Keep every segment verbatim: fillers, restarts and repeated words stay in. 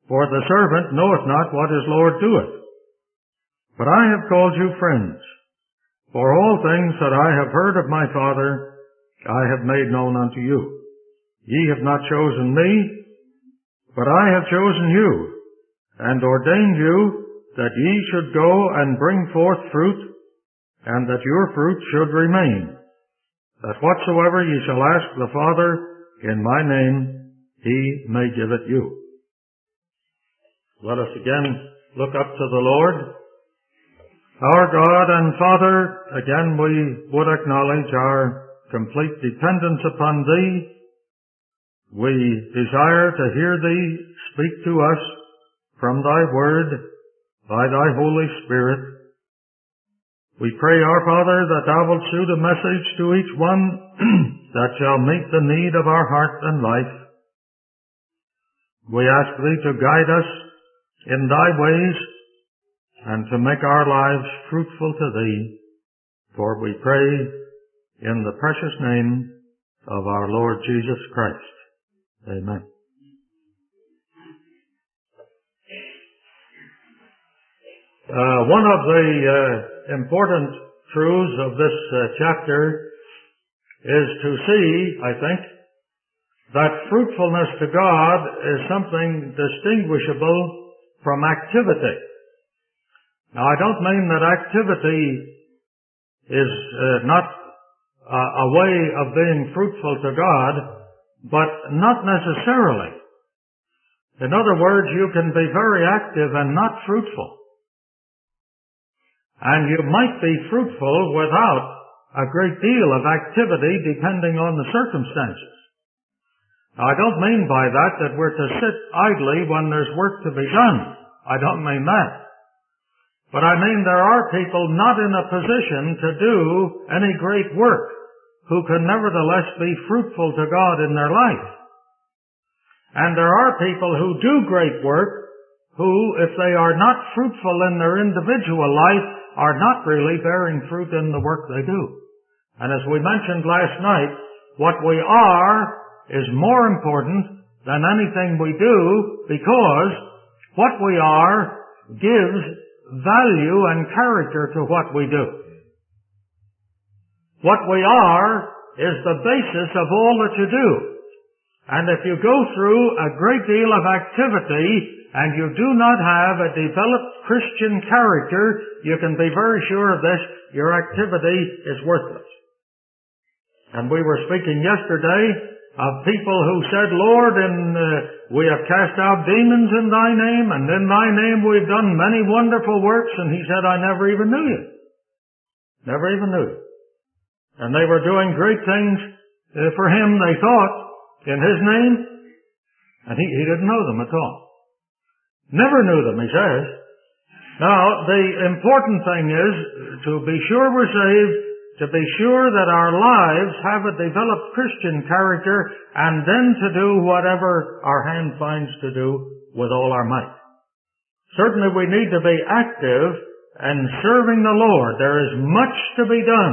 For the servant knoweth not what his Lord doeth. But I have called you friends, for all things that I have heard of my Father I have made known unto you. Ye have not chosen me, but I have chosen you, and ordained you that ye should go and bring forth fruit, and that your fruit should remain, that whatsoever ye shall ask the Father in my name, he may give it you. Let us again look up to the Lord. Our God and Father, again we would acknowledge our complete dependence upon Thee. We desire to hear Thee speak to us from Thy Word by Thy Holy Spirit. We pray, our Father, that Thou wilt suit a message to each one that shall meet the need of our heart and life. We ask Thee to guide us in Thy ways and to make our lives fruitful to Thee, for we pray in the precious name of our Lord Jesus Christ. Amen. Uh, one of the uh, important truths of this uh, chapter is to see, I think, that fruitfulness to God is something distinguishable from activity. Now, I don't mean that activity is uh, not uh, a way of being fruitful to God, but not necessarily. In other words, you can be very active and not fruitful. And you might be fruitful without a great deal of activity depending on the circumstances. Now, I don't mean by that that we're to sit idly when there's work to be done. I don't mean that. But I mean there are people not in a position to do any great work who can nevertheless be fruitful to God in their life. And there are people who do great work who, if they are not fruitful in their individual life, are not really bearing fruit in the work they do. And as we mentioned last night, what we are is more important than anything we do, because what we are gives value and character to what we do. What we are is the basis of all that you do. And if you go through a great deal of activity and you do not have a developed Christian character, you can be very sure of this, your activity is worthless. And we were speaking yesterday of people who said, Lord, and uh, we have cast out demons in Thy name, and in Thy name we've done many wonderful works. And he said, I never even knew you. Never even knew you. And they were doing great things uh, for Him, they thought, in His name, and he, he didn't know them at all. Never knew them, he says. Now, the important thing is to be sure we're saved, to be sure that our lives have a developed Christian character, and then to do whatever our hand finds to do with all our might. Certainly we need to be active in serving the Lord. There is much to be done.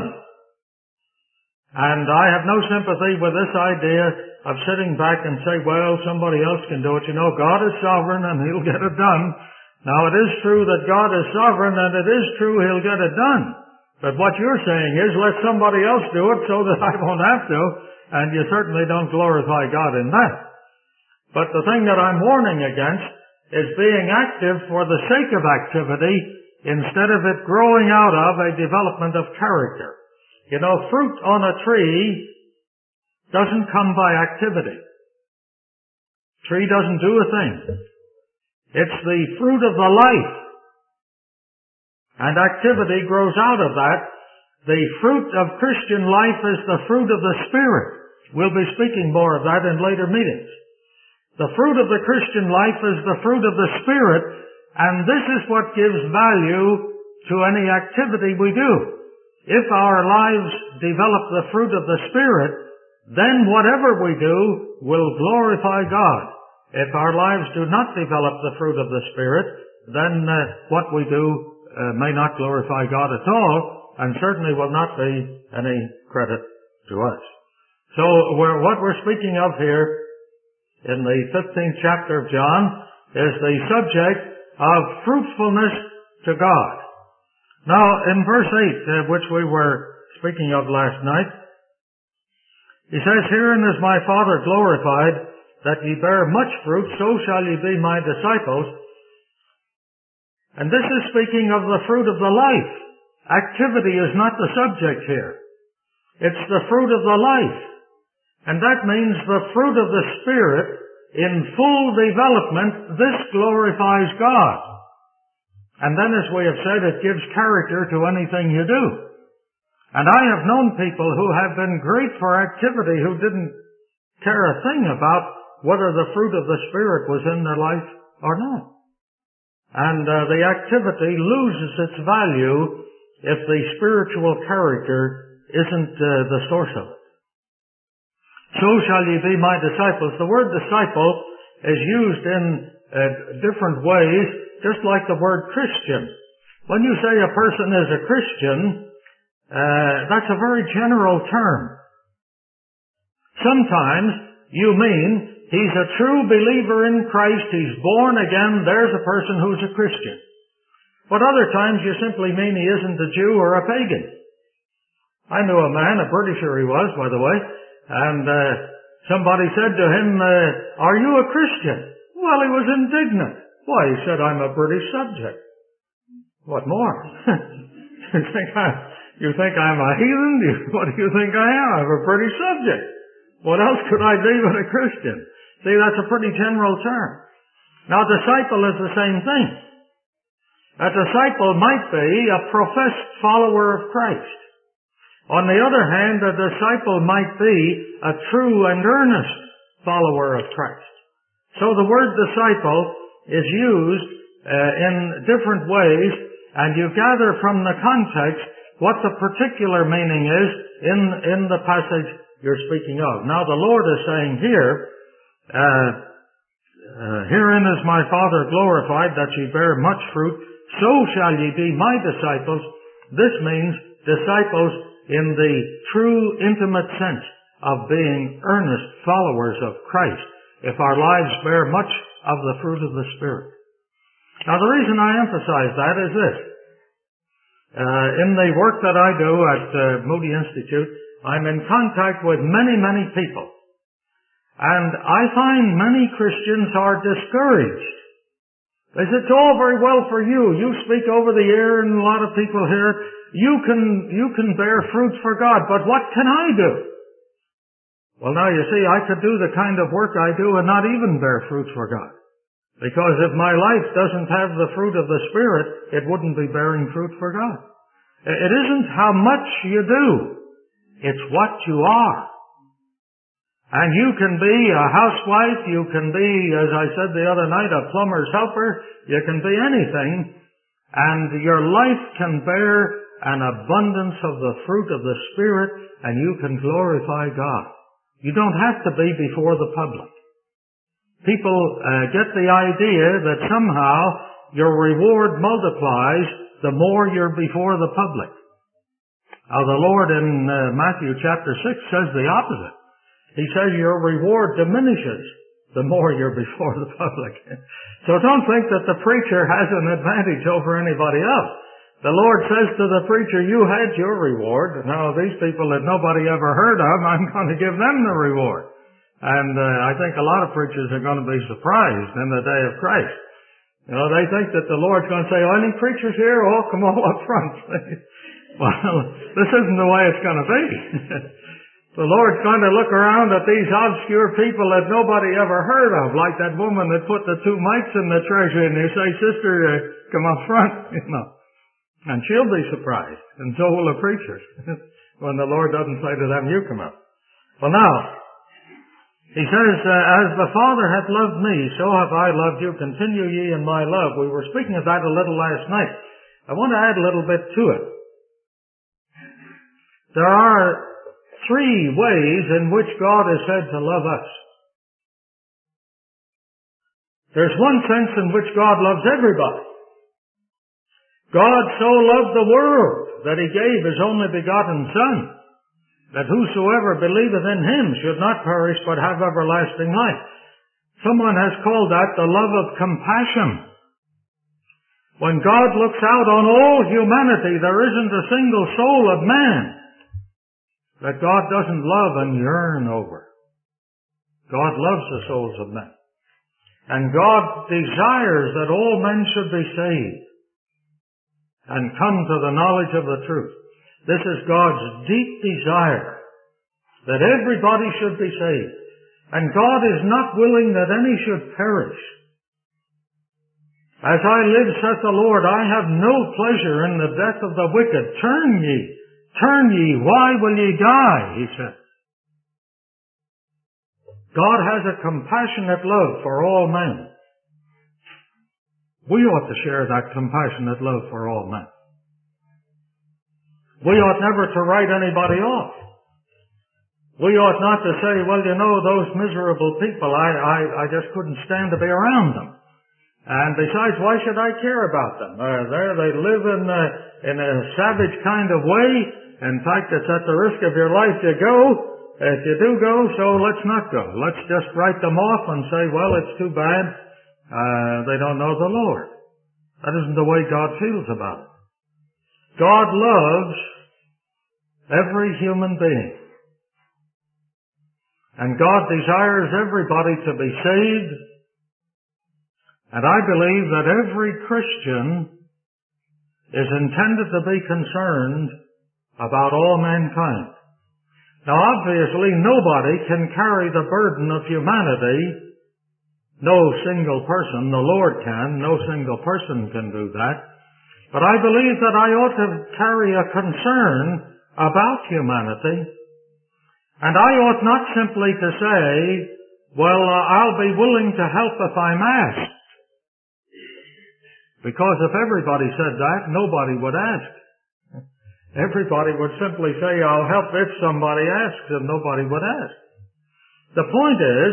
And I have no sympathy with this idea of sitting back and say, well, somebody else can do it. You know, God is sovereign and He'll get it done. Now, it is true that God is sovereign, and it is true He'll get it done. But what you're saying is, let somebody else do it so that I won't have to, and you certainly don't glorify God in that. But the thing that I'm warning against is being active for the sake of activity instead of it growing out of a development of character. You know, fruit on a tree doesn't come by activity. Tree doesn't do a thing. It's the fruit of the life. And activity grows out of that. The fruit of Christian life is the fruit of the Spirit. We'll be speaking more of that in later meetings. The fruit of the Christian life is the fruit of the Spirit, and this is what gives value to any activity we do. If our lives develop the fruit of the Spirit, then whatever we do will glorify God. If our lives do not develop the fruit of the Spirit, then uh, what we do Uh, may not glorify God at all, and certainly will not be any credit to us. So we're, what we're speaking of here in the fifteenth chapter of John is the subject of fruitfulness to God. Now, in verse eight, uh, which we were speaking of last night, he says, Herein is my Father glorified, that ye bear much fruit, so shall ye be my disciples. And this is speaking of the fruit of the life. Activity is not the subject here. It's the fruit of the life. And that means the fruit of the Spirit in full development. This glorifies God. And then, as we have said, it gives character to anything you do. And I have known people who have been great for activity who didn't care a thing about whether the fruit of the Spirit was in their life or not. And uh, the activity loses its value if the spiritual character isn't uh, the source of it. So shall ye be my disciples. The word disciple is used in uh, different ways, just like the word Christian. When you say a person is a Christian, uh, that's a very general term. Sometimes you mean he's a true believer in Christ, he's born again, there's a person who's a Christian. But other times you simply mean he isn't a Jew or a pagan. I knew a man, a Britisher he was, by the way, and uh, somebody said to him, uh, are you a Christian? Well, he was indignant. Why, he said, I'm a British subject. What more? you think I, you think I'm a heathen? What do you think I am? I'm a British subject. What else could I be but a Christian? See, that's a pretty general term. Now, disciple is the same thing. A disciple might be a professed follower of Christ. On the other hand, a disciple might be a true and earnest follower of Christ. So the word disciple is used uh, in different ways, and you gather from the context what the particular meaning is in, in the passage you're speaking of. Now the Lord is saying here, uh, uh, Herein is my Father glorified, that ye bear much fruit, so shall ye be my disciples. This means disciples in the true, intimate sense of being earnest followers of Christ, if our lives bear much of the fruit of the Spirit. Now, the reason I emphasize that is this. Uh, in the work that I do at uh, Moody Institute, I'm in contact with many, many people. And I find many Christians are discouraged. They say, it's all very well for you. You speak over the air and a lot of people here. You can, you can bear fruit for God, but what can I do? Well, now you see, I could do the kind of work I do and not even bear fruit for God. Because if my life doesn't have the fruit of the Spirit, it wouldn't be bearing fruit for God. It isn't how much you do. It's what you are. And you can be a housewife, you can be, as I said the other night, a plumber's helper, you can be anything, and your life can bear an abundance of the fruit of the Spirit, and you can glorify God. You don't have to be before the public. People uh, get the idea that somehow your reward multiplies the more you're before the public. Now the Lord in uh, Matthew chapter six says the opposite. He says your reward diminishes the more you're before the public. So don't think that the preacher has an advantage over anybody else. The Lord says to the preacher, you had your reward. Now these people that nobody ever heard of, I'm going to give them the reward. And uh, I think a lot of preachers are going to be surprised in the day of Christ. You know, they think that the Lord's going to say, oh, any preachers here? Oh, come all up front. Well, this isn't the way it's going to be. The Lord's going to look around at these obscure people that nobody ever heard of, like that woman that put the two mites in the treasury, and you say, sister, uh, come up front, you know. And she'll be surprised, and so will the preachers, when the Lord doesn't say to them, you come up. Well now, he says, uh, as the Father hath loved me, so have I loved you, continue ye in my love. We were speaking of that a little last night. I want to add a little bit to it. There are three ways in which God is said to love us. There's one sense in which God loves everybody. God so loved the world that he gave his only begotten Son, that whosoever believeth in him should not perish but have everlasting life. Someone has called that the love of compassion. When God looks out on all humanity, there isn't a single soul of man that God doesn't love and yearn over. God loves the souls of men. And God desires that all men should be saved and come to the knowledge of the truth. This is God's deep desire, that everybody should be saved. And God is not willing that any should perish. As I live, saith the Lord, I have no pleasure in the death of the wicked. Turn ye, turn ye, why will ye die? He said. God has a compassionate love for all men. We ought to share that compassionate love for all men. We ought never to write anybody off. We ought not to say, well, you know, those miserable people, I, I, I just couldn't stand to be around them. And besides, why should I care about them? Uh, there they live in a, in a savage kind of way. In fact, it's at the risk of your life you go. If you do go, so let's not go. Let's just write them off and say, well, it's too bad. Uh, they don't know the Lord. That isn't the way God feels about it. God loves every human being. And God desires everybody to be saved. And I believe that every Christian is intended to be concerned about all mankind. Now, obviously, nobody can carry the burden of humanity. No single person. The Lord can. No single person can do that. But I believe that I ought to carry a concern about humanity. And I ought not simply to say, well, uh, I'll be willing to help if I'm asked. Because if everybody said that, nobody would ask. Everybody would simply say, I'll help if somebody asks, and nobody would ask. The point is,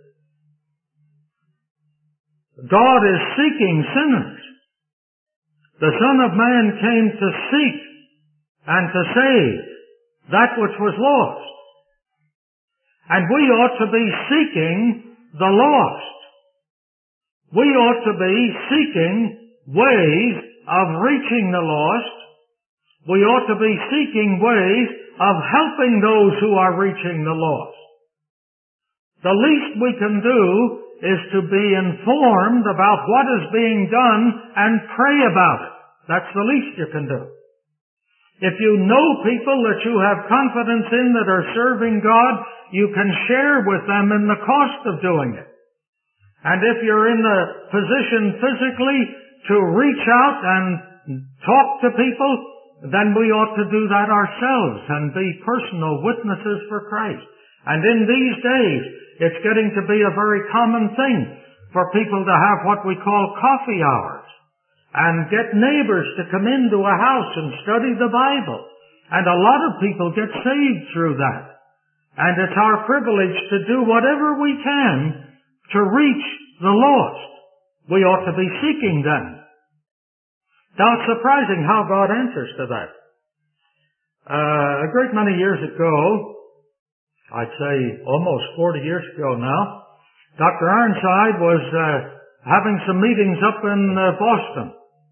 God is seeking sinners. The Son of Man came to seek and to save that which was lost. And we ought to be seeking the lost. We ought to be seeking ways of reaching the lost. We ought to be seeking ways of helping those who are reaching the lost. The least we can do is to be informed about what is being done and pray about it. That's the least you can do. If you know people that you have confidence in that are serving God, you can share with them in the cost of doing it. And if you're in the position physically to reach out and talk to people, then we ought to do that ourselves and be personal witnesses for Christ. And in these days, it's getting to be a very common thing for people to have what we call coffee hours and get neighbors to come into a house and study the Bible. And a lot of people get saved through that. And it's our privilege to do whatever we can to reach the lost. We ought to be seeking them. Now, it's surprising how God answers to that. Uh, a great many years ago, I'd say almost forty years ago now, Doctor Ironside was uh, having some meetings up in uh, Boston.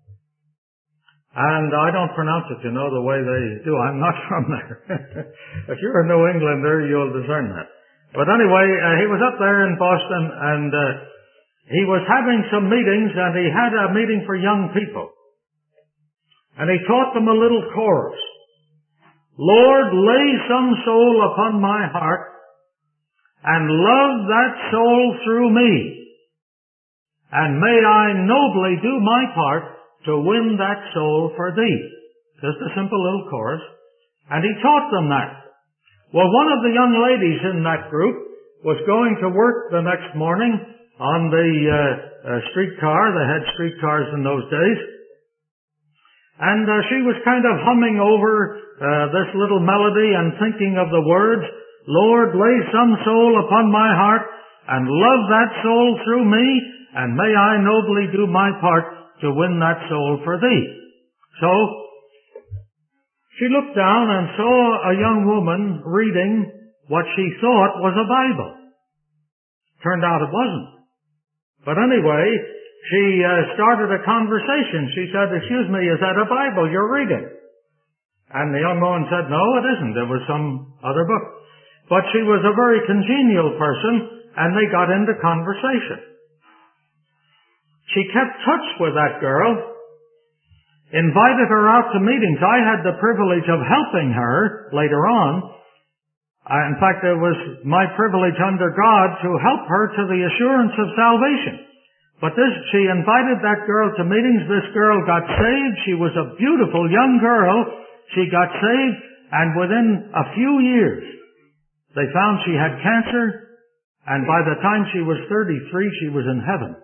And I don't pronounce it, you know, the way they do. I'm not from there. If you're a New Englander, you'll discern that. But anyway, uh, he was up there in Boston, and uh, he was having some meetings, and he had a meeting for young people. And he taught them a little chorus. Lord, lay some soul upon my heart, and love that soul through me. And may I nobly do my part to win that soul for thee. Just a simple little chorus. And he taught them that. Well, one of the young ladies in that group was going to work the next morning on the uh, uh, streetcar. They had streetcars in those days. And uh, she was kind of humming over uh, this little melody and thinking of the words, Lord, lay some soul upon my heart and love that soul through me, and may I nobly do my part to win that soul for thee. So, she looked down and saw a young woman reading what she thought was a Bible. Turned out it wasn't. But anyway, she uh, started a conversation. She said, "Excuse me, is that a Bible you're reading?" And the young woman said, "No, it isn't. It was some other book." But she was a very congenial person, and they got into conversation. She kept touch with that girl, invited her out to meetings. I had the privilege of helping her later on. Uh, in fact, it was my privilege under God to help her to the assurance of salvation. But this, she invited that girl to meetings. This girl got saved. She was a beautiful young girl. She got saved, and within a few years, they found she had cancer, and by the time she was thirty-three, she was in heaven.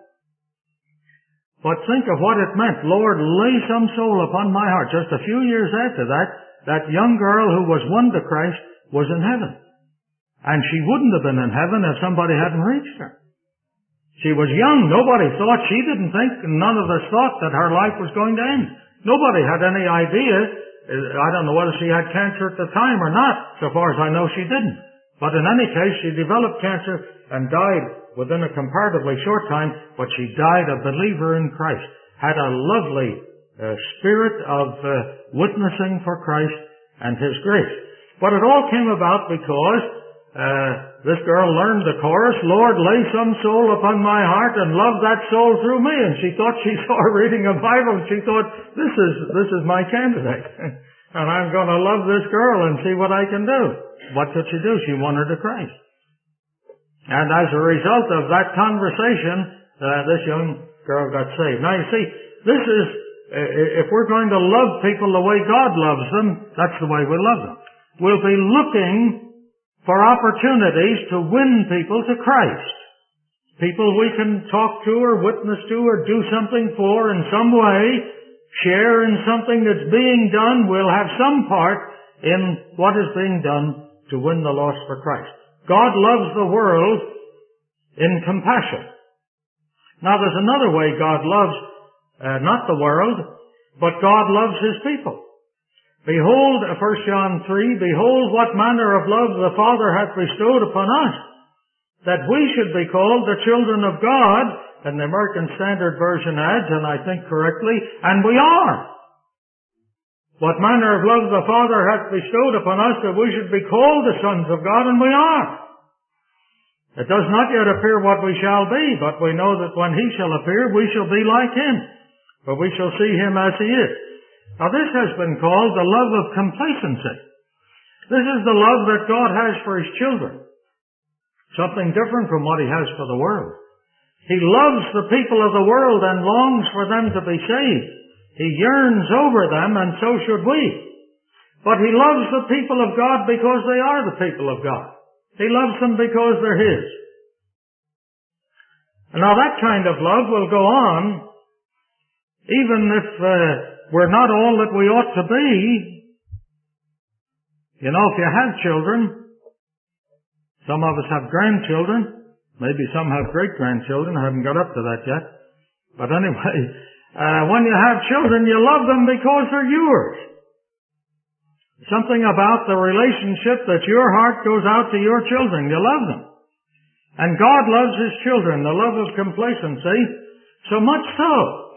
But think of what it meant. Lord, lay some soul upon my heart. Just a few years after that, that young girl who was won to Christ was in heaven. And she wouldn't have been in heaven if somebody hadn't reached her. She was young. Nobody thought, she didn't think, none of us thought that her life was going to end. Nobody had any idea. I don't know whether she had cancer at the time or not. So far as I know, she didn't. But in any case, she developed cancer and died within a comparatively short time, but she died a believer in Christ. Had a lovely uh, spirit of uh, witnessing for Christ and His grace. But it all came about because uh, this girl learned the chorus, "Lord, lay some soul upon my heart and love that soul through me." And she thought she saw her reading a Bible, and she thought, this is, this is my candidate. And I'm going to love this girl and see what I can do. What did she do? She won her to Christ. And as a result of that conversation, uh, this young girl got saved. Now you see, this is, uh, if we're going to love people the way God loves them, that's the way we love them. We'll be looking for opportunities to win people to Christ. People we can talk to or witness to or do something for in some way, share in something that's being done. We'll have some part in what is being done to win the lost for Christ. God loves the world in compassion. Now there's another way God loves, uh, not the world, but God loves His people. Behold, First John three, behold what manner of love the Father hath bestowed upon us, that we should be called the children of God, and the American Standard Version adds, and I think correctly, and we are. What manner of love the Father hath bestowed upon us, that we should be called the sons of God, and we are. It does not yet appear what we shall be, but we know that when He shall appear, we shall be like Him, for we shall see Him as He is. Now this has been called the love of complacency. This is the love that God has for His children. Something different from what He has for the world. He loves the people of the world and longs for them to be saved. He yearns over them, and so should we. But He loves the people of God because they are the people of God. He loves them because they're His. And now that kind of love will go on even if uh, we're not all that we ought to be. You know, if you have children, some of us have grandchildren, maybe some have great-grandchildren. I haven't got up to that yet. But anyway, Uh, when you have children, you love them because they're yours. Something about the relationship that your heart goes out to your children. You love them. And God loves His children, the love of complacency, so much so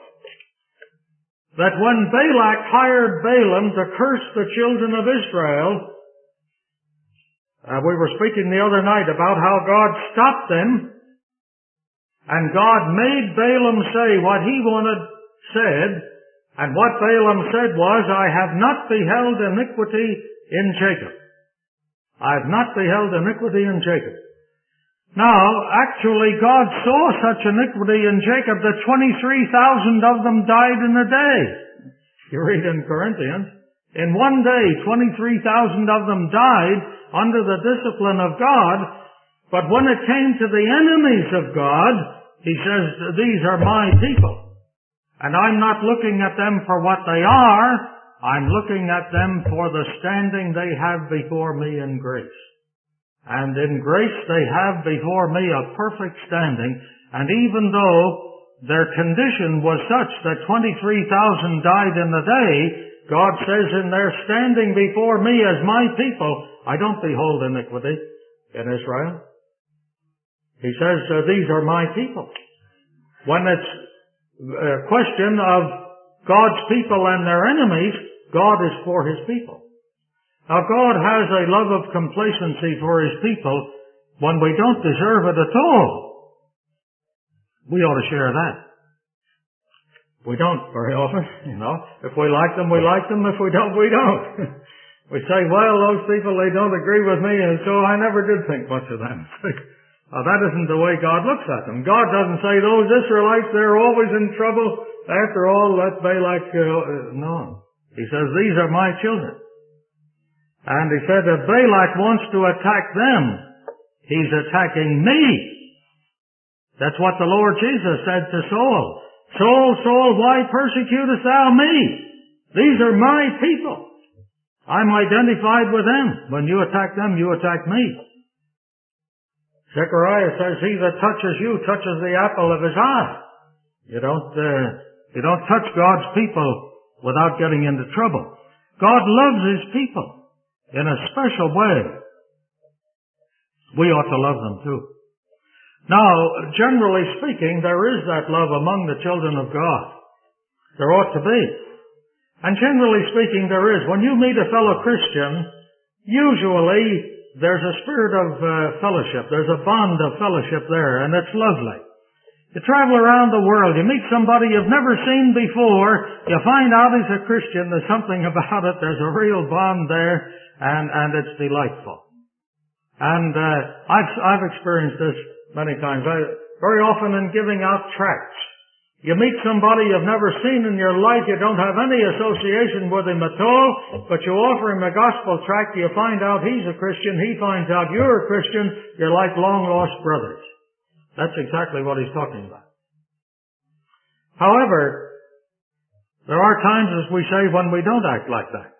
that when Balak hired Balaam to curse the children of Israel, uh, we were speaking the other night about how God stopped them, and God made Balaam say what he wanted said, and what Balaam said was, "I have not beheld iniquity in Jacob. I have not beheld iniquity in Jacob." Now, actually, God saw such iniquity in Jacob that twenty-three thousand of them died in a day. You read in Corinthians, in one day, twenty-three thousand of them died under the discipline of God, but when it came to the enemies of God, He says, "These are my people. And I'm not looking at them for what they are, I'm looking at them for the standing they have before me in grace. And in grace they have before me a perfect standing, and even though their condition was such that twenty-three thousand died in the day, God says in their standing before me as my people, I don't behold iniquity in Israel. He says, uh, these are my people. When it's a question of God's people and their enemies, God is for His people. Now God has a love of complacency for His people when we don't deserve it at all. We ought to share that. We don't very often, you know. If we like them, we like them. If we don't, we don't. We say, well, those people, they don't agree with me, and so I never did think much of them. Now, that isn't the way God looks at them. God doesn't say, those Israelites, they're always in trouble. After all, let Balak, uh, no. He says, these are my children. And he said, if Balak wants to attack them, he's attacking me. That's what the Lord Jesus said to Saul. Saul, Saul, why persecutest thou me? These are my people. I'm identified with them. When you attack them, you attack me. Zechariah says, he that touches you touches the apple of his eye. You don't, uh, you don't touch God's people without getting into trouble. God loves His people in a special way. We ought to love them too. Now, generally speaking, there is that love among the children of God. There ought to be. And generally speaking, there is. When you meet a fellow Christian, usually there's a spirit of uh, fellowship. There's a bond of fellowship there, and it's lovely. You travel around the world, you meet somebody you've never seen before, you find out he's a Christian, there's something about it, there's a real bond there, and, and it's delightful. And uh, I've, I've experienced this many times. I, very often in giving out tracts. You meet somebody you've never seen in your life, you don't have any association with him at all, but you offer him a gospel tract, you find out he's a Christian, he finds out you're a Christian, you're like long lost brothers. That's exactly what he's talking about. However, there are times, as we say, when we don't act like that.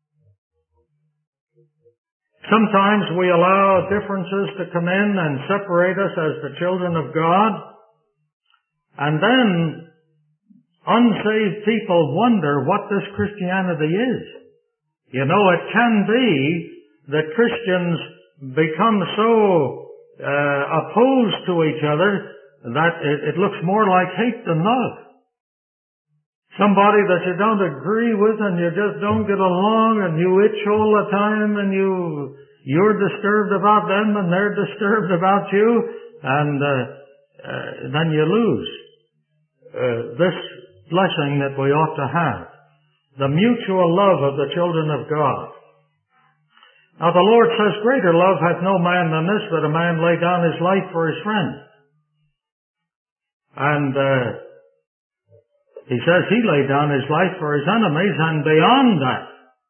Sometimes we allow differences to come in and separate us as the children of God. And then unsaved people wonder what this Christianity is. You know, it can be that Christians become so uh, opposed to each other that it, it looks more like hate than love. Somebody that you don't agree with and you just don't get along and you itch all the time and you, you're disturbed about them and they're disturbed about you, and uh, uh, then you lose Uh, this blessing that we ought to have, the mutual love of the children of God. Now the Lord says, greater love hath no man than this, that a man lay down his life for his friend. And uh, He says He laid down His life for His enemies, and beyond that,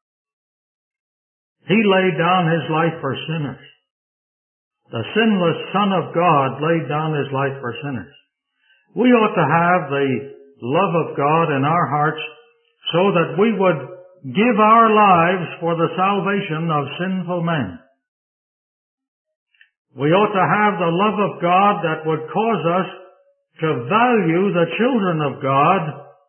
He laid down His life for sinners. The sinless Son of God laid down His life for sinners. We ought to have the love of God in our hearts so that we would give our lives for the salvation of sinful men. We ought to have the love of God that would cause us to value the children of God,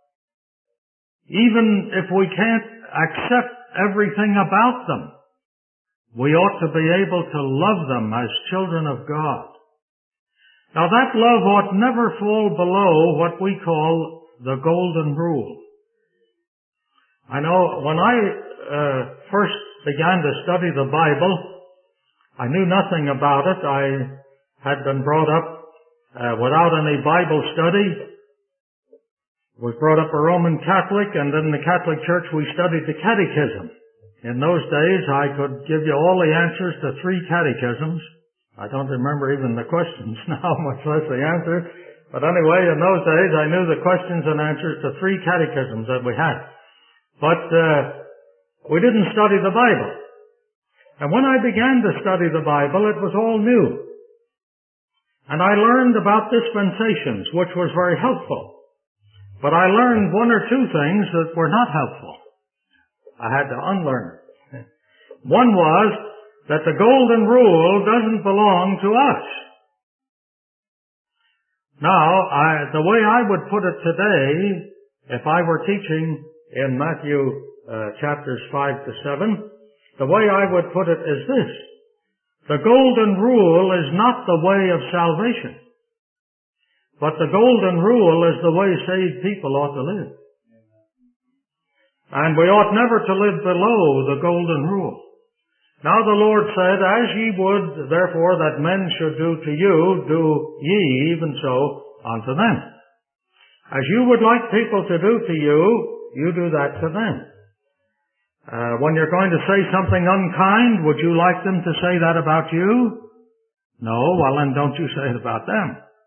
even if we can't accept everything about them. We ought to be able to love them as children of God. Now that love ought never fall below what we call the golden rule. I know when I uh, first began to study the Bible, I knew nothing about it. I had been brought up uh, without any Bible study. Was brought up a Roman Catholic, and in the Catholic Church we studied the Catechism. In those days I could give you all the answers to three catechisms. I don't remember even the questions now, much less the answer. But anyway, in those days, I knew the questions and answers to three catechisms that we had. But uh, we didn't study the Bible. And when I began to study the Bible, it was all new. And I learned about dispensations, which was very helpful. But I learned one or two things that were not helpful. I had to unlearn it. One was that the golden rule doesn't belong to us. Now, I, the way I would put it today, if I were teaching in Matthew uh, chapters five to seven, the way I would put it is this. The golden rule is not the way of salvation. But the golden rule is the way saved people ought to live. And we ought never to live below the golden rule. Now the Lord said, as ye would, therefore, that men should do to you, do ye even so unto them. As you would like people to do to you, you do that to them. Uh, when you're going to say something unkind, would you like them to say that about you? No, well then don't you say it about them.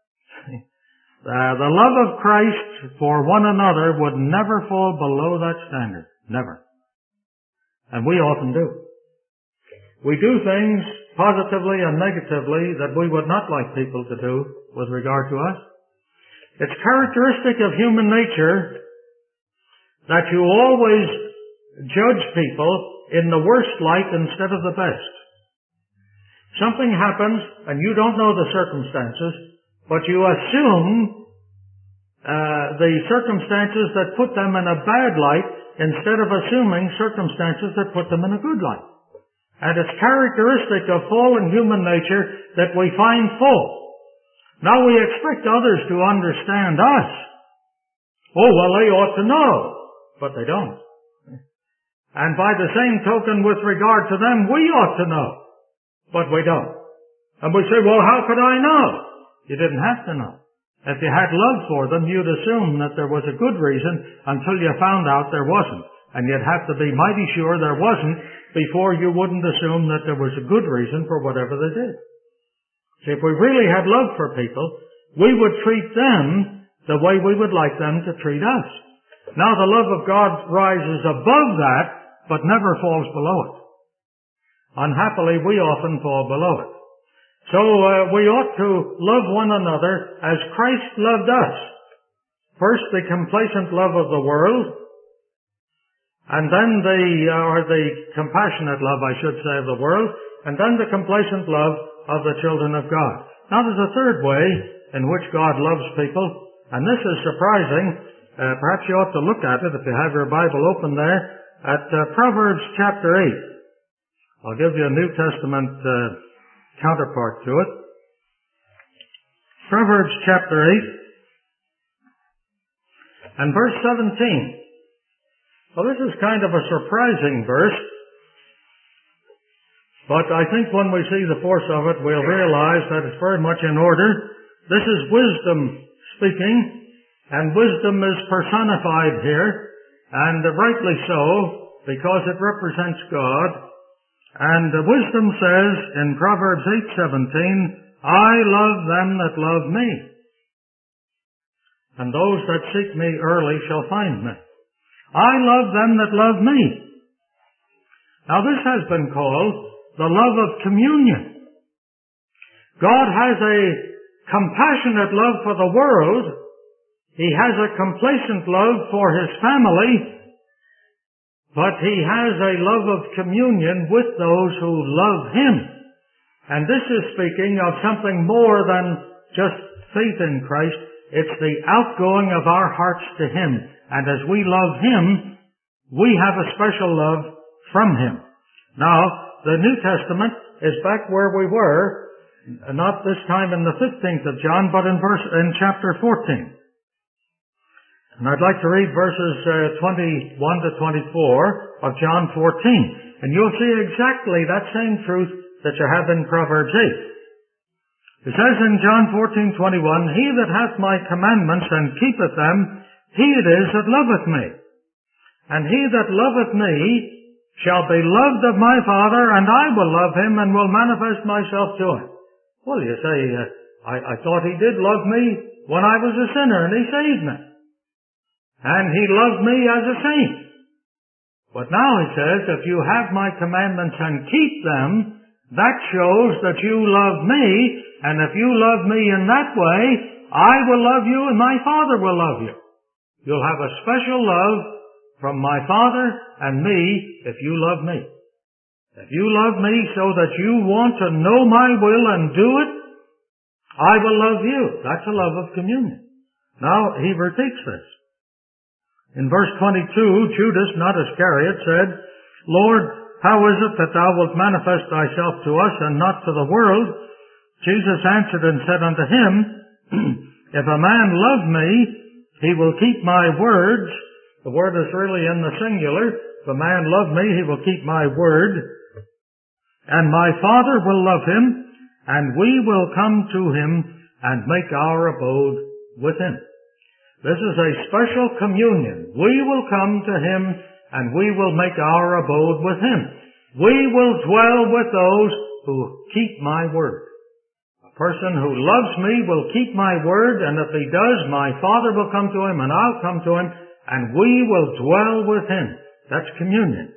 uh, the love of Christ for one another would never fall below that standard. Never. And we often do. We do things positively and negatively that we would not like people to do with regard to us. It's characteristic of human nature that you always judge people in the worst light instead of the best. Something happens and you don't know the circumstances, but you assume uh, the circumstances that put them in a bad light instead of assuming circumstances that put them in a good light. And it's characteristic of fallen human nature that we find fault. Now we expect others to understand us. Oh, well, they ought to know. But they don't. And by the same token, with regard to them, we ought to know. But we don't. And we say, well, how could I know? You didn't have to know. If you had love for them, you'd assume that there was a good reason until you found out there wasn't. And you'd have to be mighty sure there wasn't before you wouldn't assume that there was a good reason for whatever they did. See, if we really had love for people, we would treat them the way we would like them to treat us. Now the love of God rises above that, but never falls below it. Unhappily, we often fall below it. So uh, we ought to love one another as Christ loved us. First, the complacent love of the world, and then the, or the compassionate love, I should say, of the world, and then the complacent love of the children of God. Now there's a third way in which God loves people, and this is surprising. Uh, perhaps you ought to look at it if you have your Bible open there at uh, Proverbs chapter eight. I'll give you a New Testament uh, counterpart to it. Proverbs chapter eight and verse seventeen. Well, this is kind of a surprising verse, but I think when we see the force of it, we'll realize that it's very much in order. This is wisdom speaking, and wisdom is personified here, and rightly so, because it represents God. And wisdom says in Proverbs eight seventeen, I love them that love me, and those that seek me early shall find me. I love them that love me. Now this has been called the love of communion. God has a compassionate love for the world. He has a complacent love for His family. But He has a love of communion with those who love Him. And this is speaking of something more than just faith in Christ. It's the outgoing of our hearts to Him. And as we love Him, we have a special love from Him. Now, the New Testament is back where we were, not this time in the fifteenth of John, but in verse, in chapter fourteen. And I'd like to read verses uh, twenty-one to twenty-four of John fourteen. And you'll see exactly that same truth that you have in Proverbs eight. It says in John fourteen twenty-one, He that hath my commandments and keepeth them, he it is that loveth me. And he that loveth me shall be loved of my Father, and I will love him and will manifest myself to him. Well, you say, uh, I, I thought He did love me when I was a sinner, and He saved me. And He loved me as a saint. But now He says, if you have my commandments and keep them, that shows that you love me, and if you love me in that way, I will love you and my Father will love you. You'll have a special love from my Father and me if you love me. If you love me so that you want to know my will and do it, I will love you. That's a love of communion. Now, He repeats this. In verse twenty-two, Judas, not Iscariot, said, Lord, how is it that thou wilt manifest thyself to us and not to the world? Jesus answered and said unto him, If a man love me, he will keep my words. The word is really in the singular. If a man love me, he will keep my word. And my Father will love him, and we will come to him and make our abode with him. This is a special communion. We will come to him, and we will make our abode with him. We will dwell with those who keep my word. A person who loves me will keep my word, and if he does, my Father will come to him, and I'll come to him, and we will dwell with him. That's communion.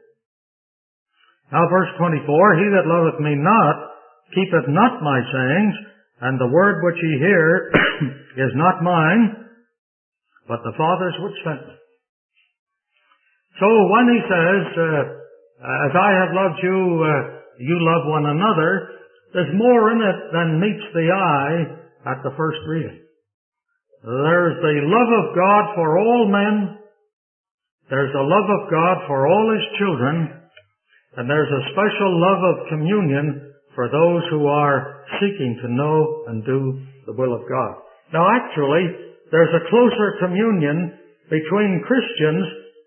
Now verse twenty-four, he that loveth me not, keepeth not my sayings, and the word which ye hear is not mine, but the Father's which sent me. So when he says, uh, as I have loved you, uh, you love one another, there's more in it than meets the eye at the first reading. There's the love of God for all men. There's the love of God for all his children. And there's a special love of communion for those who are seeking to know and do the will of God. Now actually, there's a closer communion between Christians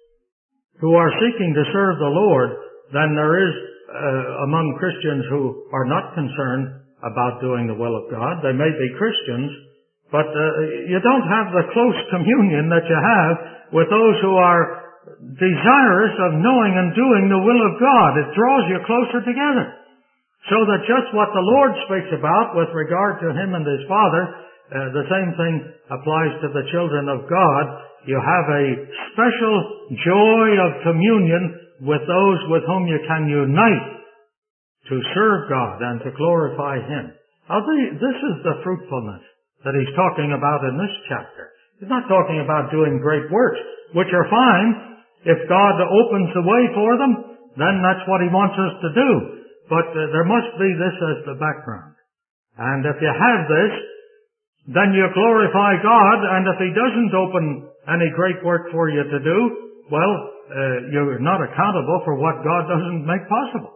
who are seeking to serve the Lord than there is uh, among Christians who are not concerned about doing the will of God. They may be Christians, but uh, you don't have the close communion that you have with those who are desirous of knowing and doing the will of God. It draws you closer together. So that just what the Lord speaks about with regard to him and his Father, uh, the same thing applies to the children of God. You have a special joy of communion with those with whom you can unite to serve God and to glorify him. Now, this is the fruitfulness that he's talking about in this chapter. He's not talking about doing great works, which are fine. If God opens the way for them, then that's what he wants us to do. But uh, there must be this as the background. And if you have this, then you glorify God, and if he doesn't open any great work for you to do, well, uh, you're not accountable for what God doesn't make possible.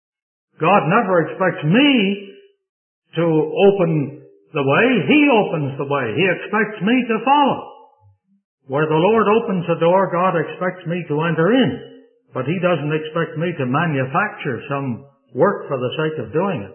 God never expects me to open the way. He opens the way. He expects me to follow. Where the Lord opens the door, God expects me to enter in. But he doesn't expect me to manufacture some work for the sake of doing it.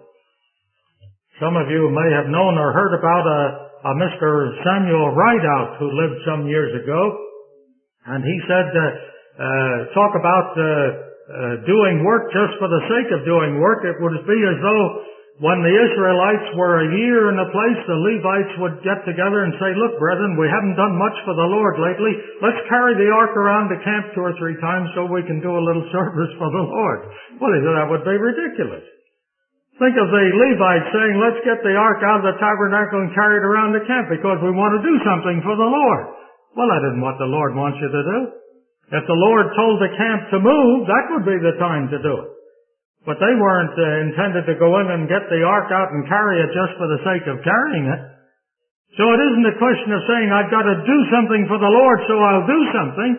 Some of you may have known or heard about a, a Mister Samuel Rideout who lived some years ago. And he said, uh, uh, talk about uh, uh, doing work just for the sake of doing work. It would be as though when the Israelites were a year in a place, the Levites would get together and say, look, brethren, we haven't done much for the Lord lately. Let's carry the ark around the camp two or three times so we can do a little service for the Lord. Well, he said that would be ridiculous. Think of the Levites saying, let's get the ark out of the tabernacle and carry it around the camp because we want to do something for the Lord. Well, that isn't what the Lord wants you to do. If the Lord told the camp to move, that would be the time to do it. But they weren't uh, intended to go in and get the ark out and carry it just for the sake of carrying it. So it isn't a question of saying, I've got to do something for the Lord, so I'll do something.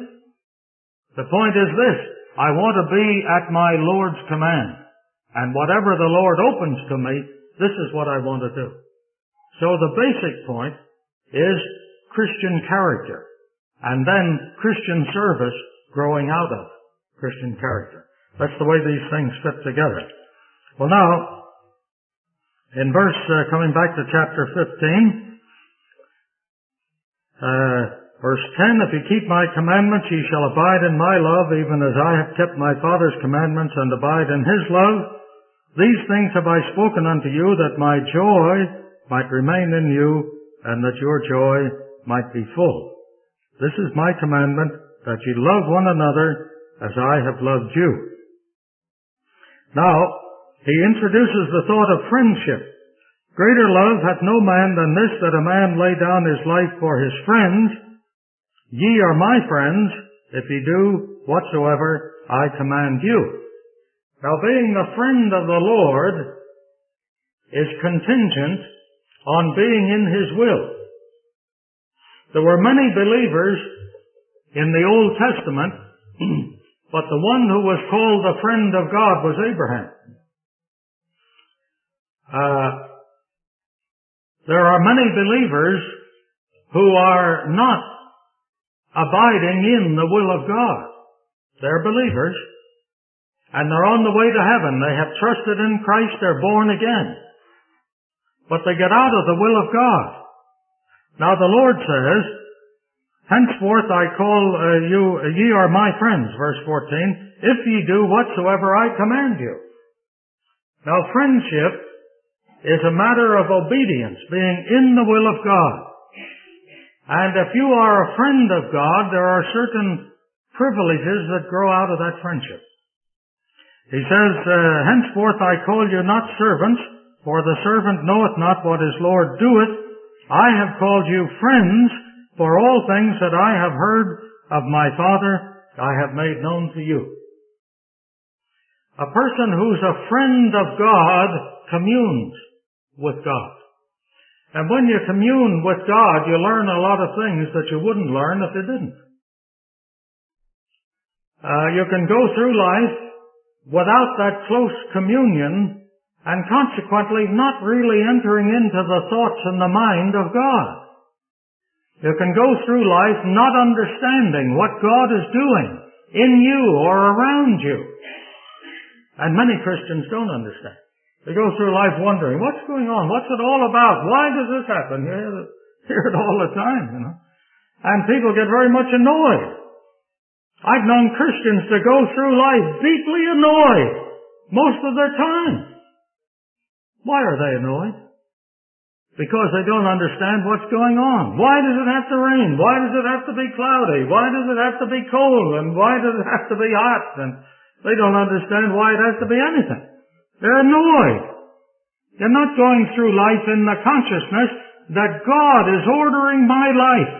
The point is this, I want to be at my Lord's command. And whatever the Lord opens to me, this is what I want to do. So the basic point is Christian character. And then Christian service growing out of Christian character. That's the way these things fit together. Well now, in verse, uh, coming back to chapter fifteen, uh, verse ten, if ye keep my commandments, ye shall abide in my love, even as I have kept my Father's commandments and abide in his love. These things have I spoken unto you, that my joy might remain in you, and that your joy might be full. This is my commandment, that ye love one another as I have loved you. Now, he introduces the thought of friendship. Greater love hath no man than this, that a man lay down his life for his friends. Ye are my friends, if ye do whatsoever I command you. Now, being the friend of the Lord is contingent on being in his will. There were many believers in the Old Testament, but the one who was called the friend of God was Abraham. Uh, there are many believers who are not abiding in the will of God. They're believers, and they're on the way to heaven. They have trusted in Christ. They're born again. But they get out of the will of God. Now the Lord says, henceforth I call uh, you, ye are my friends, verse fourteen, if ye do whatsoever I command you. Now friendship is a matter of obedience, being in the will of God. And if you are a friend of God, there are certain privileges that grow out of that friendship. He says, uh, henceforth I call you not servants, for the servant knoweth not what his Lord doeth. I have called you friends, for all things that I have heard of my Father I have made known to you. A person who's a friend of God communes with God. And when you commune with God, you learn a lot of things that you wouldn't learn if you didn't. Uh, you can go through life without that close communion and consequently not really entering into the thoughts and the mind of God. You can go through life not understanding what God is doing in you or around you. And many Christians don't understand. They go through life wondering, what's going on? What's it all about? Why does this happen? You hear, hear it all the time, you know. And people get very much annoyed. I've known Christians to go through life deeply annoyed most of their time. Why are they annoyed? Because they don't understand what's going on. Why does it have to rain? Why does it have to be cloudy? Why does it have to be cold? And why does it have to be hot? And they don't understand why it has to be anything. They're annoyed. They're not going through life in the consciousness that God is ordering my life.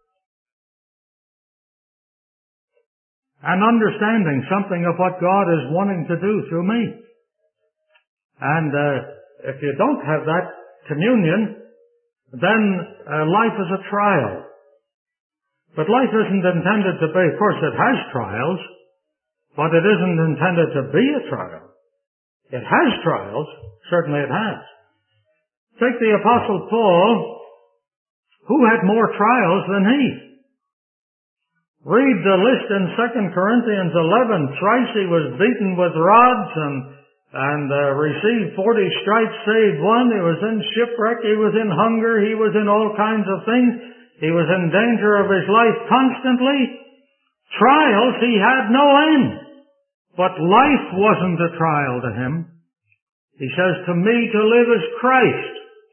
And understanding something of what God is wanting to do through me. And uh, if you don't have that communion, then uh, life is a trial. But life isn't intended to be, of course it has trials, but it isn't intended to be a trial. It has trials. Certainly it has. Take the Apostle Paul, who had more trials than he. Read the list in Second Corinthians eleven. Thrice he was beaten with rods and, and uh, received forty stripes, save one. He was in shipwreck. He was in hunger. He was in all kinds of things. He was in danger of his life constantly. Trials he had no end. But life wasn't a trial to him. He says, to me to live is Christ.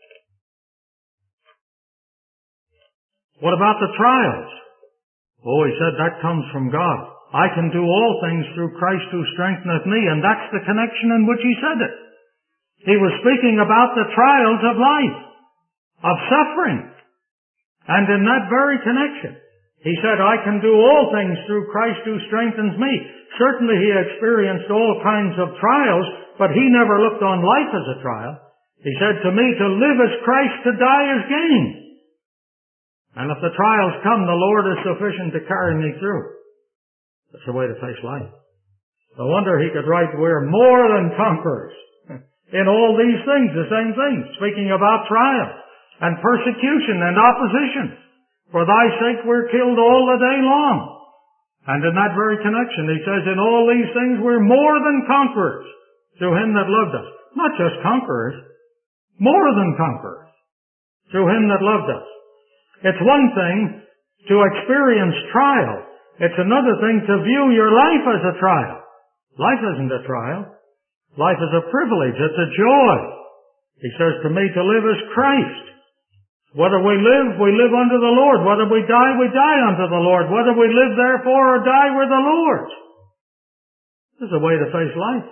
What about the trials? Oh, he said, that comes from God. I can do all things through Christ who strengtheneth me, and that's the connection in which he said it. He was speaking about the trials of life, of suffering. And in that very connection, he said, I can do all things through Christ who strengthens me. Certainly he experienced all kinds of trials, but he never looked on life as a trial. He said, to me to live is Christ, to die is gain. And if the trials come, the Lord is sufficient to carry me through. That's the way to face life. No wonder he could write, we're more than conquerors. In all these things, the same thing, speaking about trial and persecution and opposition. For thy sake we're killed all the day long. And in that very connection, he says, in all these things we're more than conquerors through him that loved us. Not just conquerors, more than conquerors through him that loved us. It's one thing to experience trial. It's another thing to view your life as a trial. Life isn't a trial. Life is a privilege. It's a joy. He says, to me to live is Christ. Whether we live, we live unto the Lord. Whether we die, we die unto the Lord. Whether we live therefore or die, we're the Lord's. This is a way to face life.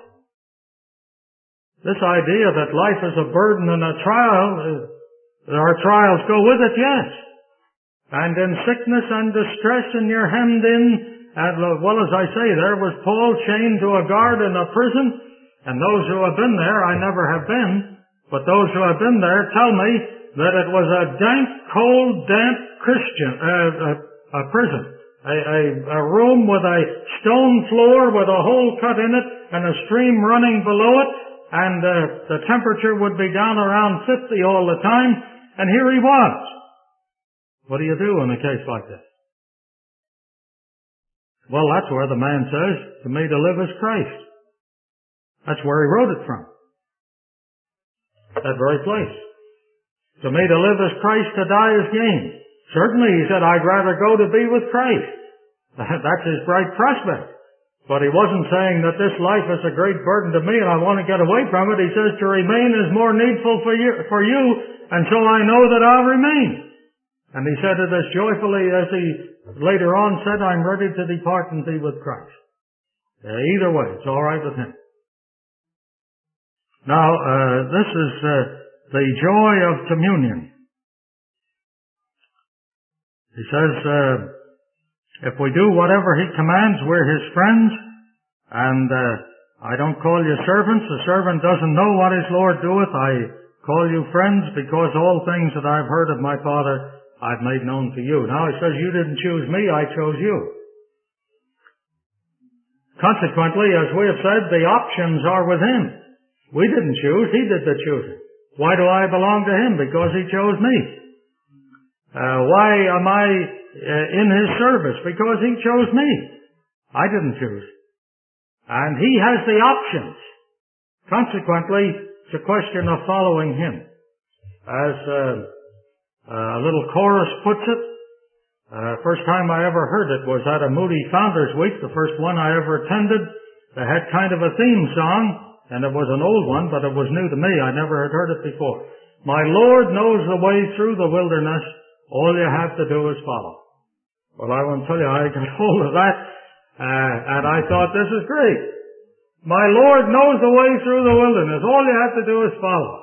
This idea that life is a burden and a trial, our trials go with it, yes. And in sickness and distress and you're hemmed in, and well, as I say, there was Paul chained to a guard in a prison, and those who have been there, I never have been, but those who have been there tell me that it was a dank, cold, damp Christian, uh, a, a prison. A, a, a room with a stone floor with a hole cut in it and a stream running below it, and uh, the temperature would be down around fifty all the time, and here he was. What do you do in a case like this? Well, that's where the man says, to me to live is Christ. That's where he wrote it from. That very place. To me to live is Christ, to die is gain. Certainly, he said, I'd rather go to be with Christ. That's his bright prospect. But he wasn't saying that this life is a great burden to me and I want to get away from it. He says to remain is more needful for you, for you, and so I know that I'll remain. And he said it as joyfully as he later on said, I'm ready to depart and be with Christ. Uh, either way, it's all right with him. Now, uh, this is uh, the joy of communion. He says, uh, if we do whatever he commands, we're his friends, and uh, I don't call you servants. A servant doesn't know what his Lord doeth. I call you friends, because all things that I've heard of my Father I've made known to you. Now he says, you didn't choose me, I chose you. Consequently, as we have said, the options are with him. We didn't choose, he did the choosing. Why do I belong to him? Because he chose me. Uh, why am I uh, in his service? Because he chose me. I didn't choose. And he has the options. Consequently, it's a question of following him. As uh, a little chorus puts it, uh, first time I ever heard it was at a Moody Founders Week, the first one I ever attended. They had kind of a theme song, and it was an old one, but it was new to me. I never had heard it before. My Lord knows the way through the wilderness. All you have to do is follow. Well, I want to tell you, I got hold of that, uh, and I thought, this is great. My Lord knows the way through the wilderness. All you have to do is follow.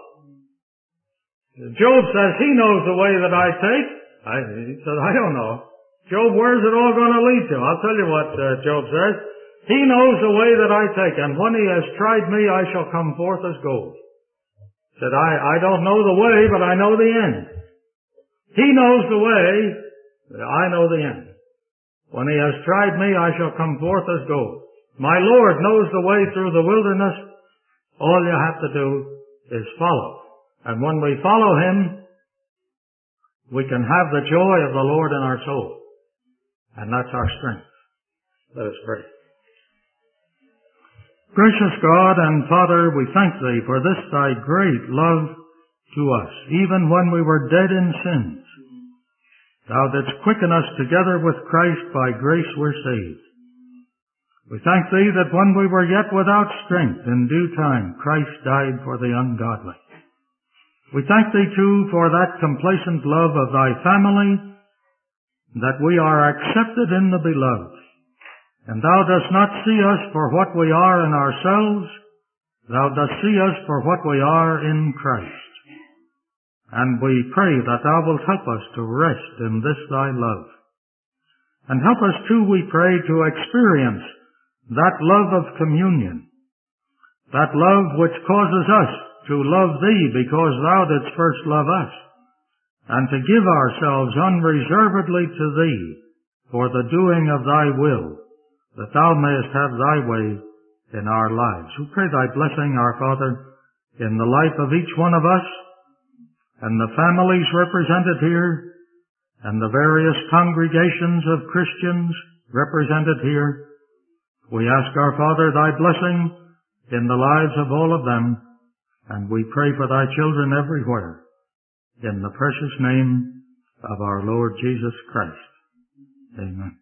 Job says he knows the way that I take. I, he said, I don't know. Job, where's it all going to lead to? I'll tell you what uh, Job says. He knows the way that I take, and when he has tried me, I shall come forth as gold. He said, I, I don't know the way, but I know the end. He knows the way, but I know the end. When he has tried me, I shall come forth as gold. My Lord knows the way through the wilderness. All you have to do is follow. And when we follow him, we can have the joy of the Lord in our soul. And that's our strength. Let us pray. Gracious God and Father, we thank thee for this thy great love to us, even when we were dead in sins. Thou didst quicken us together with Christ, by grace we're saved. We thank thee that when we were yet without strength, in due time Christ died for the ungodly. We thank thee too for that complacent love of thy family, that we are accepted in the beloved. And thou dost not see us for what we are in ourselves, thou dost see us for what we are in Christ. And we pray that thou wilt help us to rest in this thy love. And help us too, we pray, to experience that love of communion, that love which causes us to love thee because thou didst first love us, and to give ourselves unreservedly to thee for the doing of thy will, that thou mayest have thy way in our lives. We pray thy blessing, our Father, in the life of each one of us, and the families represented here, and the various congregations of Christians represented here. We ask, our Father, thy blessing in the lives of all of them, and we pray for thy children everywhere, in the precious name of our Lord Jesus Christ. Amen.